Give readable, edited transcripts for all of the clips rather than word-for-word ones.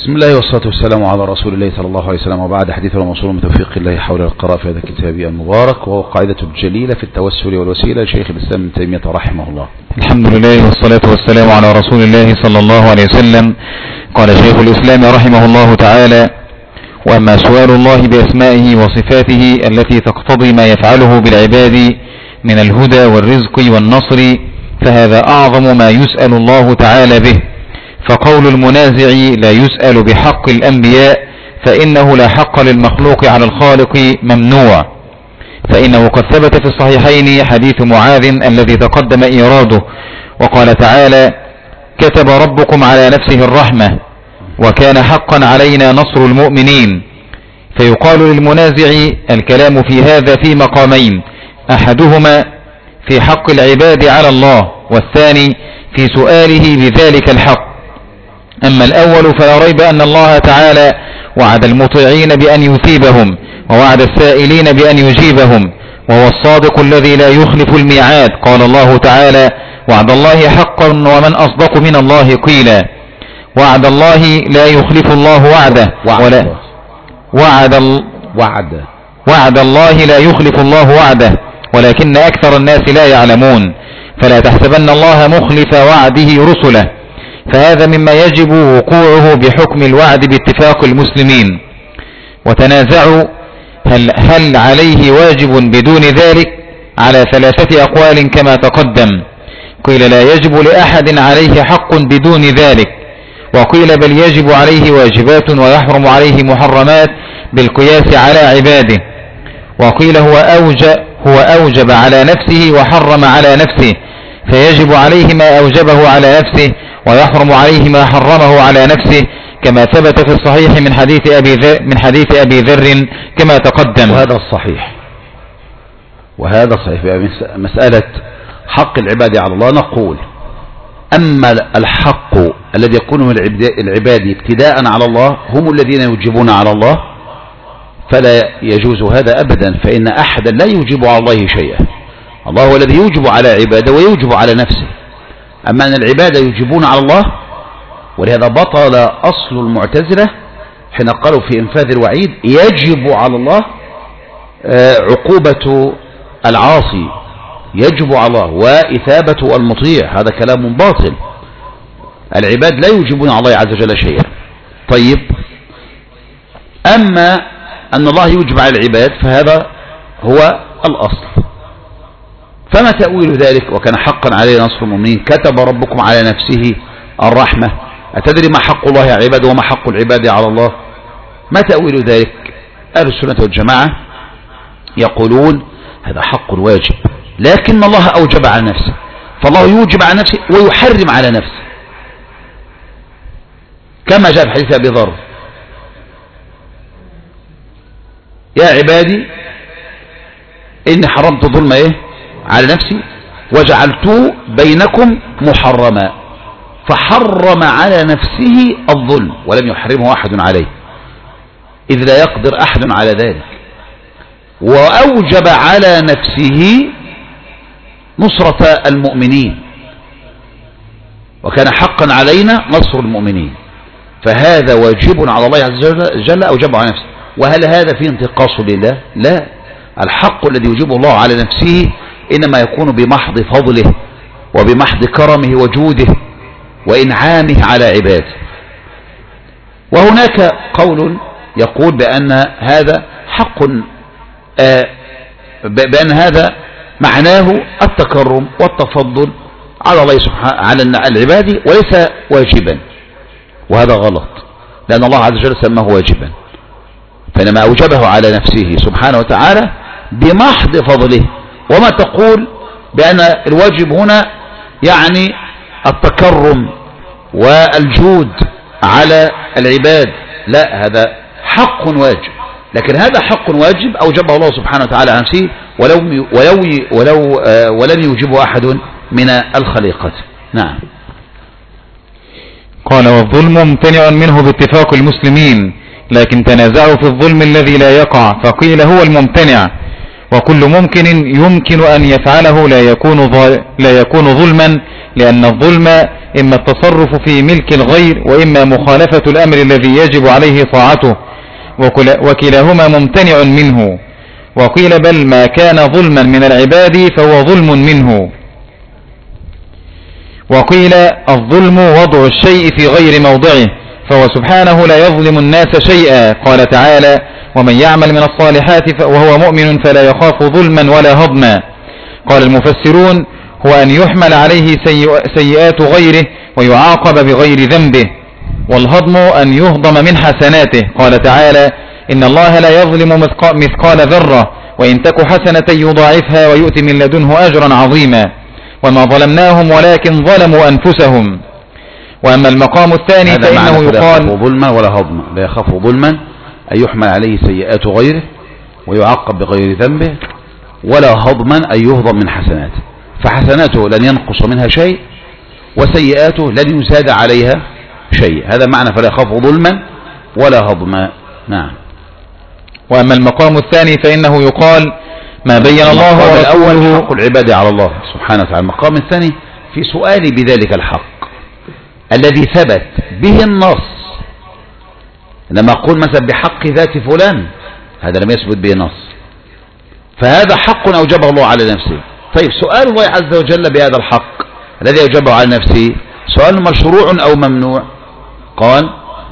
بسم الله والصلاة والسلام على رسول الله صلى الله عليه وسلم، وبعد. حديث الموصول من توفيق الله حول القراءة في هذا الكتاب المبارك، وهو قاعدة الجليلة في التوسل والوسيلة لشيخ الإسلام ابن تيمية رحمه الله. الحمد لله والصلاة والسلام على رسول الله صلى الله عليه وسلم. قال شيخ الإسلام رحمه الله تعالى: وأما سؤال الله بأسمائه وصفاته التي تقتضي ما يفعله بالعباد من الهدى والرزق والنصر، فهذا أعظم ما يسأل الله تعالى به. فقول المنازع لا يسأل بحق الأنبياء فإنه لا حق للمخلوق على الخالق ممنوع، فإنه قد ثبت في الصحيحين حديث معاذ الذي تقدم إيراده، وقال تعالى: كتب ربكم على نفسه الرحمة وكان حقا علينا نصر المؤمنين. فيقال للمنازع الكلام في هذا في مقامين: أحدهما في حق العباد على الله، والثاني في سؤاله بذلك الحق. أما الأول فلا ريب أن الله تعالى وعد المطيعين بأن يثيبهم، ووعد السائلين بأن يجيبهم، وهو الصادق الذي لا يخلف الميعاد. قال الله تعالى: وعد الله حقا ومن أصدق من الله قيلا. وعد الله لا يخلف الله وعده، وعد الله لا يخلف الله وعده، ولكن أكثر الناس لا يعلمون. فلا تحسبن الله مخلف وعده رسله، فهذا مما يجب وقوعه بحكم الوعد باتفاق المسلمين. وتنازعوا هل عليه واجب بدون ذلك على 3 أقوال كما تقدم. قيل لا يجب لأحد عليه حق بدون ذلك، وقيل بل يجب عليه واجبات ويحرم عليه محرمات بالقياس على عباده، وقيل هو أوجب على نفسه وحرم على نفسه، فيجب عليه ما أوجبه على نفسه ويحرم عليه ما حرمه على نفسه، كما ثبت في الصحيح من حديث أبي ذر كما تقدم. وهذا صحيح. مسألة حق العباد على الله، نقول أما الحق الذي يكون من العباد ابتداء على الله هم الذين يوجبون على الله، فلا يجوز هذا أبدا، فإن أحدا لا يوجب على الله شيئا. الله هو الذي يوجب على عباده ويوجب على نفسه. أما أن العباد يوجبون على الله، ولهذا بطل أصل المعتزلة حين قالوا في إنفاذ الوعيد يجب على الله عقوبة العاصي، يجب على الله وإثابة المطيع. هذا كلام باطل. العباد لا يوجبون على الله عز وجل شيئا. طيب، أما أن الله يوجب على العباد فهذا هو الأصل. فما تأويل ذلك؟ وكان حقا علينا نصر المؤمنين، كتب ربكم على نفسه الرحمة. أتدري ما حق الله على العباد وما حق العباد على الله؟ ما تأويل ذلك؟ أهل السنة والجماعة يقولون هذا حق واجب، لكن الله أوجب على نفسه، فالله يوجب على نفسه ويحرم على نفسه، كما جاء في حديث أبي ذر: يا عبادي إني حرمت ظلم على نفسي وجعلته بينكم محرما، فحرم على نفسه الظلم ولم يحرمه أحد عليه، إذ لا يقدر أحد على ذلك. وأوجب على نفسه نصرة المؤمنين، وكان حقا علينا نصر المؤمنين، فهذا واجب على الله عز وجل أوجبه على نفسه. وهل هذا فيه انتقاص لله؟ لا. الحق الذي يوجبه الله على نفسه إنما يكون بمحض فضله وبمحض كرمه وجوده وإنعامه على عباده. وهناك قول يقول بأن هذا حق، بأن هذا معناه التكرم والتفضل على الله سبحانه على العباد وليس واجبا، وهذا غلط، لأن الله عز وجل سماه واجبا، فإنما أوجبه على نفسه سبحانه وتعالى بمحض فضله. وما تقول بأن الواجب هنا يعني التكرم والجود على العباد، لا، هذا حق واجب، لكن هذا حق واجب أوجبه الله سبحانه وتعالى عن نفسه ولم يوجبه أحد من الخليقة. نعم. قال: والظلم ممتنع منه باتفاق المسلمين، لكن تنازعوا في الظلم الذي لا يقع، فقيل هو الممتنع، وكل ممكن يمكن أن يفعله لا يكون ظلما، لأن الظلم إما التصرف في ملك الغير وإما مخالفة الأمر الذي يجب عليه طاعته، وكلاهما ممتنع منه. وقيل بل ما كان ظلما من العباد فهو ظلم منه. وقيل الظلم وضع الشيء في غير موضعه، فهو سبحانه لا يظلم الناس شيئا. قال تعالى: ومن يعمل من الصالحات وهو مؤمن فلا يخاف ظلما ولا هضما. قال المفسرون: هو أن يحمل عليه سيئات غيره ويعاقب بغير ذنبه. والهضم أن يهضم من حسناته. قال تعالى: إن الله لا يظلم مثقال ذرة وإن تك حسنة يضاعفها ويؤتي من لدنه أجرا عظيما. وما ظلمناهم ولكن ظلموا أنفسهم. وأما المقام الثاني فإنه يقال: لا يخاف ظلما ولا هضما، لا يخاف ظلما أن يحمل عليه سيئات غيره ويعاقب بغير ذنبه، ولا هضما أن يهضم من حسناته، فحسناته لن ينقص منها شيء وسيئاته لن يزاد عليها شيء. هذا معنى فلا يخاف ظلما ولا هضما. نعم. وأما المقام الثاني فإنه يقال: ما بين الله ورسوله. الأول حق العباد على الله سبحانه وتعالى. المقام الثاني في سؤالي بذلك الحق الذي ثبت به النص. لما أقول مثلا بحق ذات فلان، هذا لم يثبت به نص، فهذا حق أوجبه الله على نفسه. طيب سؤال الله عز وجل بهذا الحق الذي أوجبه على نفسه سؤال مشروع أو ممنوع؟ قال: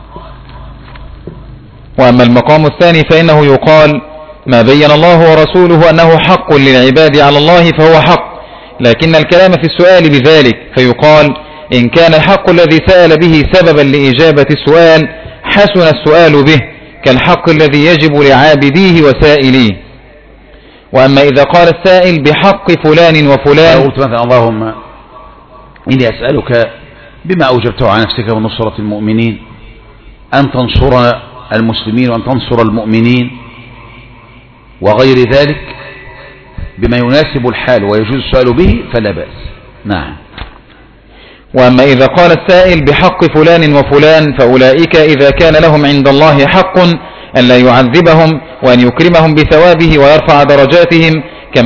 وأما المقام الثاني فإنه يقال: ما بين الله ورسوله أنه حق للعباد على الله فهو حق، لكن الكلام في السؤال بذلك، فيقال: إن كان الحق الذي سأل به سببا لإجابة السؤال حسن السؤال به، كالحق الذي يجب لعابديه وسائليه. وأما إذا قال السائل بحق فلان وفلان، قلت مثلا: اللهم إني أسألك بما أوجبته على نفسك من نصرة المؤمنين أن تنصر المسلمين وأن تنصر المؤمنين وغير ذلك بما يناسب الحال ويجوز السؤال به فلا بأس. نعم. وأما إذا قال السائل بحق فلان وفلان، فأولئك إذا كان لهم عند الله حق أن لا يعذبهم وأن يكرمهم بثوابه ويرفع درجاتهم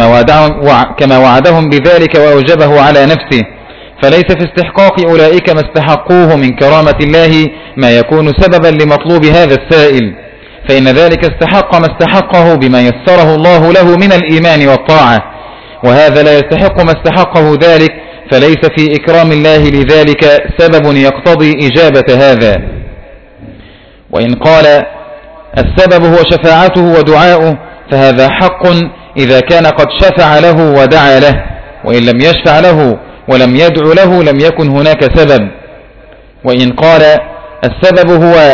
كما وعدهم بذلك وأوجبه على نفسه، فليس في استحقاق أولئك ما استحقوه من كرامة الله ما يكون سببا لمطلوب هذا السائل، فإن ذلك استحق ما استحقه بما يسره الله له من الإيمان والطاعة، وهذا لا يستحق ما استحقه ذلك، فليس في إكرام الله لذلك سبب يقتضي إجابة هذا. وإن قال السبب هو شفاعته ودعاؤه، فهذا حق إذا كان قد شفع له ودعا له، وإن لم يشفع له ولم يدعو له لم يكن هناك سبب. وإن قال السبب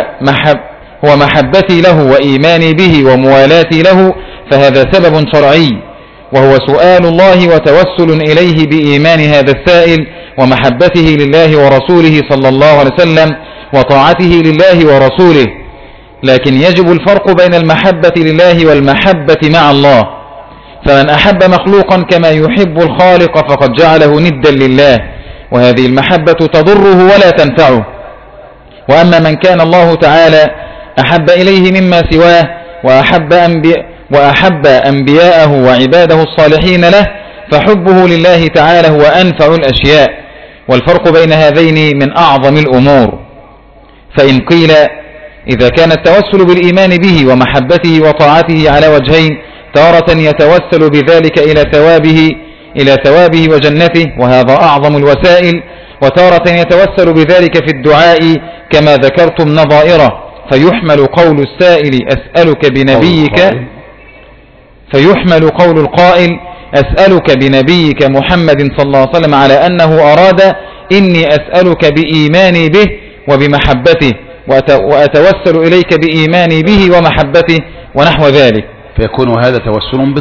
هو محبتي له وإيماني به وموالاتي له، فهذا سبب شرعي، وهو سؤال الله وتوسل إليه بإيمان هذا السائل ومحبته لله ورسوله صلى الله عليه وسلم وطاعته لله ورسوله. لكن يجب الفرق بين المحبة لله والمحبة مع الله، فمن أحب مخلوقا كما يحب الخالق فقد جعله ندا لله، وهذه المحبة تضره ولا تنفعه. وأما من كان الله تعالى أحب إليه مما سواه وأحب أنبياءه وعباده الصالحين له، فحبه لله تعالى هو أنفع الأشياء، والفرق بين هذين من أعظم الأمور. فإن قيل إذا كان التوسل بالإيمان به ومحبته وطاعته على وجهين، تارة يتوسل بذلك إلى ثوابه وجنته وهذا أعظم الوسائل، وتارة يتوسل بذلك في الدعاء كما ذكرتم نظائره، فيحمل قول السائل أسألك بنبيك محمد صلى الله عليه وسلم على أنه أراد إني أسألك بإيماني به وبمحبته وأتوسل إليك بإيماني به ومحبته ونحو ذلك، فيكون هذا توسل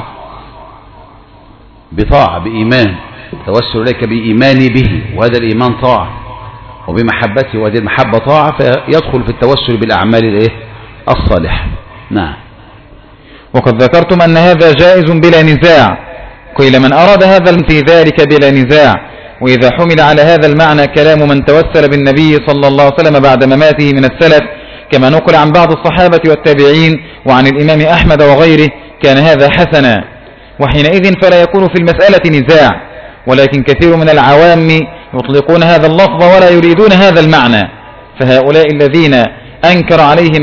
بطاعة بإيمان، توسل إليك بإيماني به، وهذا الإيمان طاعة، وبمحبته وهذه المحبة طاعة، فيدخل في التوسل بالأعمال الصالحة. نعم. وقد ذكرتم أن هذا جائز بلا نزاع، قيل من أراد هذا في ذلك بلا نزاع، وإذا حمل على هذا المعنى كلام من توسل بالنبي صلى الله عليه وسلم بعد مماته من السلف كما نقل عن بعض الصحابة والتابعين وعن الإمام أحمد وغيره كان هذا حسنا، وحينئذ فلا يكون في المسألة نزاع. ولكن كثير من العوام يطلقون هذا اللفظ ولا يريدون هذا المعنى، فهؤلاء الذين أنكر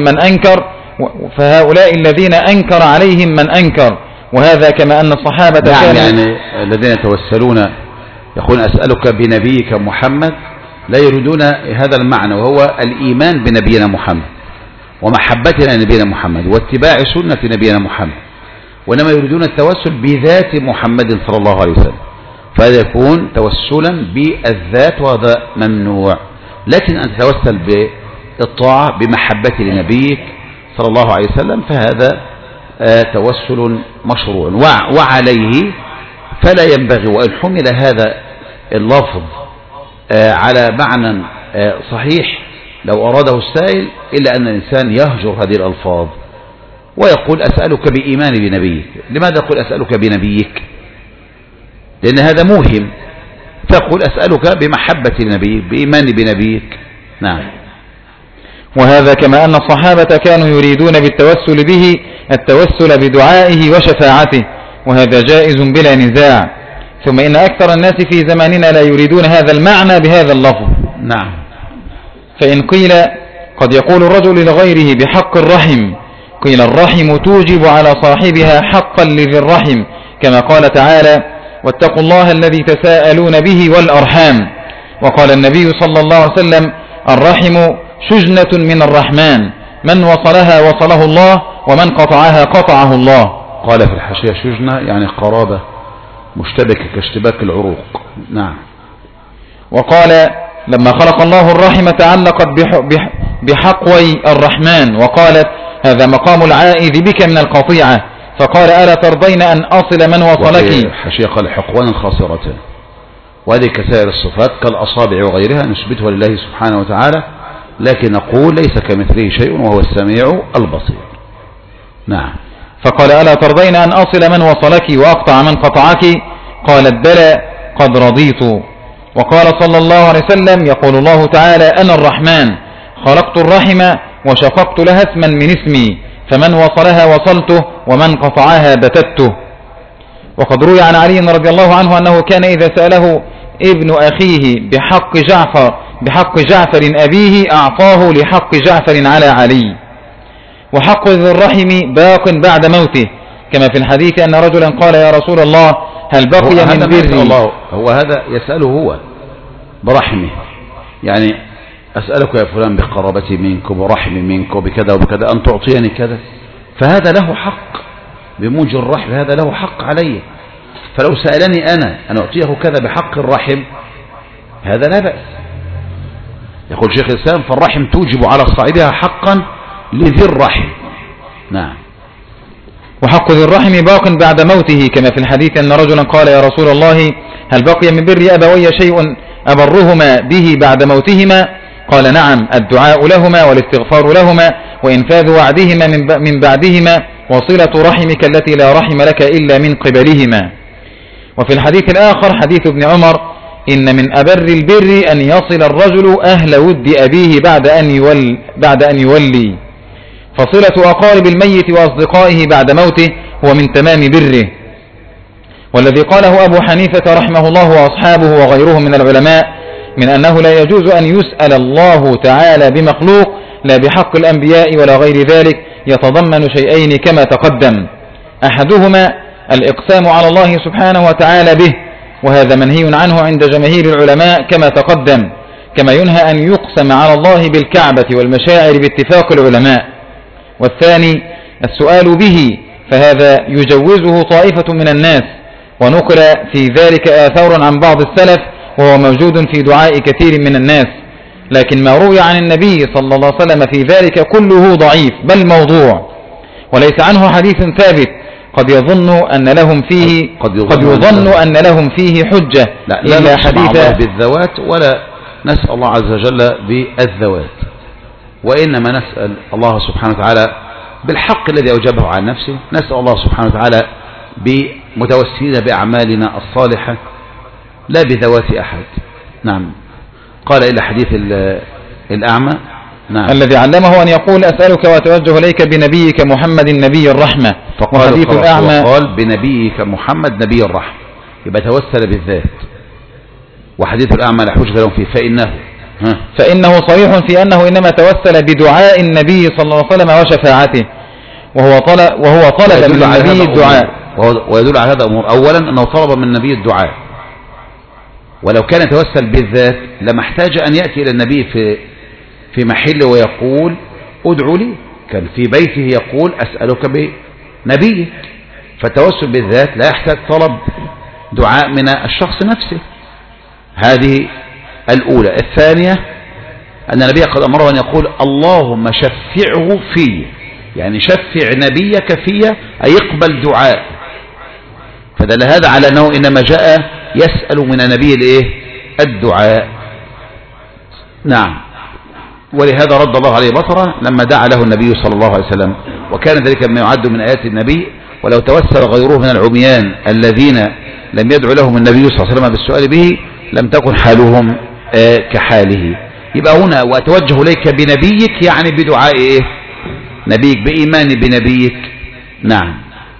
عليهم من أنكر، وهذا كما أن الصحابة يعني الذين يتوسلون يقول أسألك بنبيك محمد لا يريدون هذا المعنى، وهو الإيمان بنبينا محمد ومحبتنا لنبينا محمد واتباع سنة نبينا محمد، وإنما يريدون التوسل بذات محمد صلى الله عليه وسلم، فهذا يكون توسلا بالذات وهذا ممنوع. لكن أن تتوسل بالطاعة بمحبة لنبيك صلى الله عليه وسلم فهذا توسل مشروع، وعليه فلا ينبغي وإن حمل هذا اللفظ على معنى صحيح لو أراده السائل إلا أن الإنسان يهجر هذه الألفاظ ويقول أسألك بإيماني بنبيك. لماذا يقول أسألك بنبيك؟ لأن هذا موهم، فيقول أسألك بمحبة لنبيك بإيماني بنبيك. نعم. وهذا كما أن الصحابة كانوا يريدون بالتوسل به التوسل بدعائه وشفاعته، وهذا جائز بلا نزاع. ثم إن أكثر الناس في زماننا لا يريدون هذا المعنى بهذا اللفظ. نعم. فإن قيل قد يقول الرجل لغيره بحق الرحم، قيل الرحم توجب على صاحبها حقا لذي الرحم، كما قال تعالى واتقوا الله الذي تساءلون به والأرحام. وقال النبي صلى الله عليه وسلم الرحم شجنة من الرحمن، من وصلها وصله الله ومن قطعها قطعه الله. قال في الحاشية شجنة يعني قرابة مشتبكة كاشتباك العروق. نعم. وقال لما خلق الله الرحم تعلقت بحقوي الرحمن، وقالت هذا مقام العائذ بك من القطيعة، فقال ألا ترضين أن أصل من وصلك. الحاشية قال حقوان الخاصرة، وهذه كسائر الصفات كالأصابع وغيرها نثبتها لله سبحانه وتعالى، لكن نقول ليس كمثله شيء وهو السميع البصير. نعم. فقال ألا ترضين أن أصل من وصلك وأقطع من قطعك؟ قالت بلى قد رضيت. وقال صلى الله عليه وسلم يقول الله تعالى أنا الرحمن خلقت الرحم وشققت لها اسما من اسمي، فمن وصلها وصلته ومن قطعها بتته. وقد روي عن علي رضي الله عنه أنه كان إذا سأله ابن أخيه بحق جعفر أبيه أعطاه لحق جعفر على علي. وحق ذي الرحم باق بعد موته، كما في الحديث أن رجلا قال يا رسول الله هل بقي من بري؟ هو هذا يسأله هو برحمه، يعني أسألك يا فلان بقرابتي منك وبرحمي منك وبكذا وبكذا أن تعطيني كذا، فهذا له حق بموجب الرحم، هذا له حق علي. فلو سألني أنا أن أعطيه كذا بحق الرحم هذا لا بأس. يقول شيخ الإسلام فالرحم توجب على صاحبها حقا لذي الرحم. نعم. وحق ذي الرحم باق بعد موته، كما في الحديث أن رجلا قال يا رسول الله هل بقي من بر أبوي شيء أبرهما به بعد موتهما؟ قال نعم الدعاء لهما والاستغفار لهما وإنفاذ وعدهما من بعدهما وصلة رحمك التي لا رحم لك إلا من قبلهما. وفي الحديث الآخر حديث ابن عمر إن من أبر البر أن يصل الرجل أهل ود أبيه بعد أن يولي، فصلة أقارب الميت وأصدقائه بعد موته هو من تمام بره. والذي قاله أبو حنيفة رحمه الله وأصحابه وغيرهم من العلماء من أنه لا يجوز أن يسأل الله تعالى بمخلوق لا بحق الأنبياء ولا غير ذلك يتضمن شيئين كما تقدم، أحدهما الإقسام على الله سبحانه وتعالى به، وهذا منهي عنه عند جماهير العلماء كما تقدم، كما ينهى أن يقسم على الله بالكعبة والمشاعر باتفاق العلماء. والثاني السؤال به، فهذا يجوزه طائفة من الناس، ونقل في ذلك آثار عن بعض السلف وهو موجود في دعاء كثير من الناس، لكن ما روي عن النبي صلى الله عليه وسلم في ذلك كله ضعيف بل موضوع، وليس عنه حديث ثابت قد يظن أن لهم فيه حجة لا حديث بالذوات ولا نسأل الله عز وجل بالذوات، وإنما نسأل الله سبحانه وتعالى بالحق الذي أوجبه عن نفسه، نسأل الله سبحانه وتعالى بمتوسلين بأعمالنا الصالحة لا بذوات أحد. نعم. قال إلى حديث الأعمى نعم. الذي علمه أن يقول أسألك وأتوجه إليك بنبيك محمد نبي الرحمة. وحديث الأعمى قال بنبيك محمد نبي الرحمة، يبقى توسل بالذات. وحديث الأعمى لا حجة له فيه فإنه صريح في أنه إنما توسل بدعاء النبي صلى الله عليه وسلم وشفاعته، وهو طلب من النبي الدعاء. ويدل على هذا أمور. أولا أنه طلب من النبي الدعاء، ولو كان يتوسل بالذات لما احتاج أن يأتي إلى النبي في محل ويقول ادعو لي، كان في بيته يقول أسألك بنبيك. فالتوسل بالذات لا يحتاج طلب دعاء من الشخص نفسه. هذه الأولى. الثانية أن النبي قد أمره أن يقول اللهم شفعه في، يعني شفع نبيك في أي يقبل دعاء. فدل هذا على أنه إنما جاء يسأل من النبي الدعاء. نعم. ولهذا رد الله عليه بصره لما دعا له النبي صلى الله عليه وسلم، وكان ذلك مما يعد من آيات النبي. ولو توسل غيره من العميان الذين لم يدعو لهم النبي صلى الله عليه وسلم بالسؤال به لم تكن حالهم كحاله. يبقى هنا وأتوجه إليك بنبيك يعني بدعاء نبيك، بإيماني بنبيك. نعم.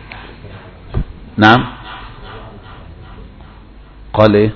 نعم. قال ايه؟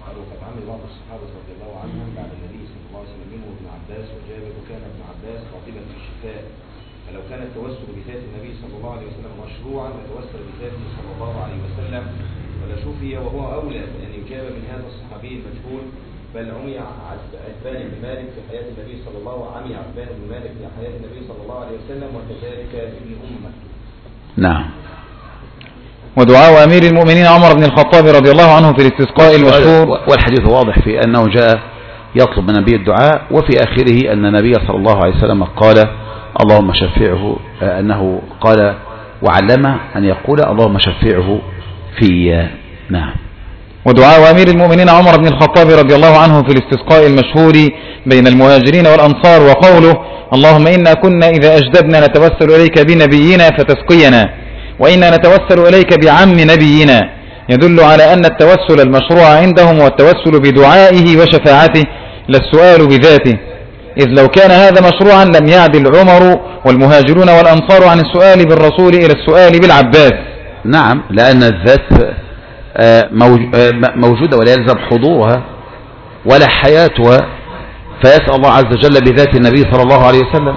فلو كان التوسل بذات النبي صلى الله عليه وسلم مشروعا لتوسل بذاته صلى الله عليه وسلم ولا شفي، وهو أولى أن يجاب من هذا الصحابي المجهول. بل عمي عتبان بن مالك في حياة النبي صلى الله عليه عتبان بن مالك في حياة النبي صلى الله عليه وسلم، وكذلك ابن أمه. نعم. ودعاء أمير المؤمنين عمر بن الخطاب رضي الله عنه في الاستسقاء المشهور. والحديث واضح في أنه جاء يطلب من النبي الدعاء، وفي آخره أن النبي صلى الله عليه وسلم قال اللهم شفعه، أنه قال وعلمه أن يقول اللهم شفعه في. نعم. ودعاء أمير المؤمنين عمر بن الخطاب رضي الله عنه في الاستسقاء المشهور بين المهاجرين والأنصار، وقوله اللهم إنا كنا إذا أجدبنا نتوسل إليك بنبينا فتسقينا، وإنا نتوسل إليك بعم نبينا، يدل على أن التوسل المشروع عندهم والتوسل بدعائه وشفاعته لا السؤال بذاته، إذ لو كان هذا مشروعا لم يعدل عمر والمهاجرون والأنصار عن السؤال بالرسول إلى السؤال بالعباس. نعم، لأن الذات موجودة ولا يلزم حضورها ولا حياتها، فيسأل الله عز وجل بذات النبي صلى الله عليه وسلم.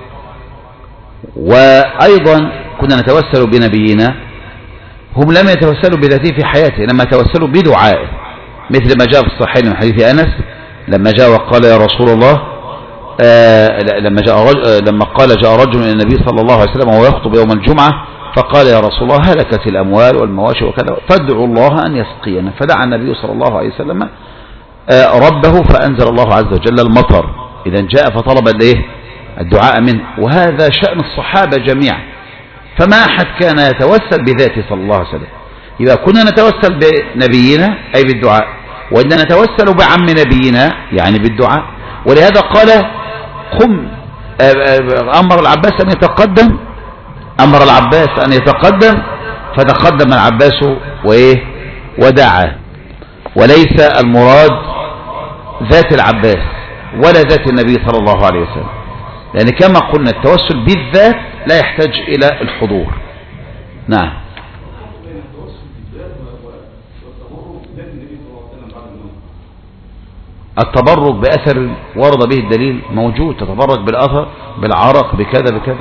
وأيضا كنا نتوسل بنبينا، هم لم يتوسلوا بذاته في حياته، لما توسلوا بدعائه، مثل ما جاء في الصحيحين من حديث أنس لما جاء وقال يا رسول الله، لما قال جاء رجل إلى النبي صلى الله عليه وسلم وهو يخطب يوم الجمعة فقال يا رسول الله هلكت الأموال والمواشي وكذا فادعوا الله أن يسقينا، فدعا النبي صلى الله عليه وسلم ربه فأنزل الله عز وجل المطر. إذا جاء فطلب الدعاء منه، وهذا شأن الصحابة جميعا، فما أحد كان يتوسل بذاته صلى الله عليه وسلم. إذا كنا نتوسل بنبينا أي بالدعاء، وإننا نتوسل بعم نبينا يعني بالدعاء. ولهذا قال قم، أمر العباس أن يتقدم، أمر العباس أن يتقدم فتقدم العباس ودعا. وليس المراد ذات العباس ولا ذات النبي صلى الله عليه وسلم، لأن كما قلنا التوسل بالذات لا يحتاج إلى الحضور. نعم. التبرك بأثر ورد به الدليل موجود، تتبرك بالأثر بالعرق بكذا بكذا.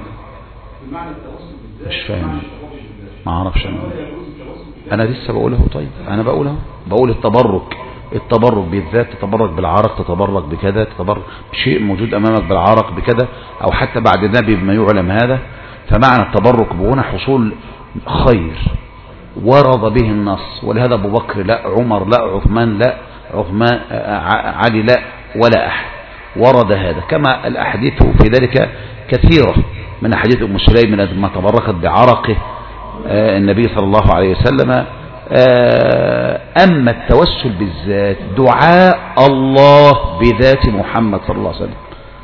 مش فاهم، ما أعرفش أنا لسه بقوله. طيب أنا بقول التبرك بالذات، تتبرك بالعرق، تتبرك بكذا، تتبرك بشيء موجود أمامك بالعرق بكذا، أو حتى بعد النبي بما يعلم هذا. فمعنى التبرك بهنا حصول خير ورد به النص، ولهذا أبو بكر لا، عمر لا، عثمان لا، علي لا، ولا أحد ورد هذا. كما الأحاديث في ذلك كثيرة، من حديث أم سليم لما تبركت بعرقه النبي صلى الله عليه وسلم. أما التوسل بالذات دعاء الله بذات محمد صلى الله عليه وسلم،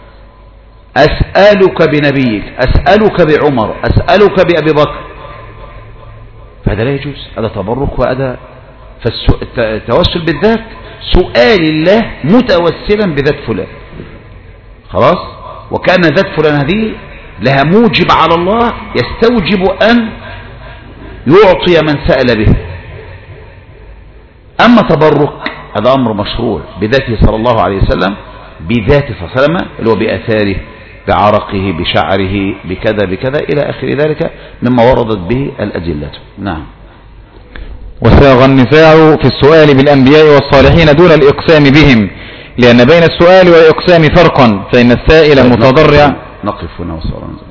أسألك بنبيك، أسألك بعمر، أسألك بأبي بكر، فهذا لا يجوز، هذا تبرك وهذا. فالتوسل بالذات سؤال الله متوسلا بذات فلان، خلاص. وكأن ذات فلان هذه لها موجب على الله يستوجب أن يعطي من سأل به. أما تبرك هذا أمر مشروع بذاته صلى الله عليه وسلم، بذاته صلى الله عليه وسلم اللي هو بأثاره، بعرقه، بشعره، بكذا بكذا إلى آخر ذلك مما وردت به الأدلة. نعم. وساغ النزاع في السؤال بالأنبياء والصالحين دون الإقسام بهم، لأن بين السؤال والإقسام فرقا، فإن السائل المتضرع. نقف هنا وصلنا.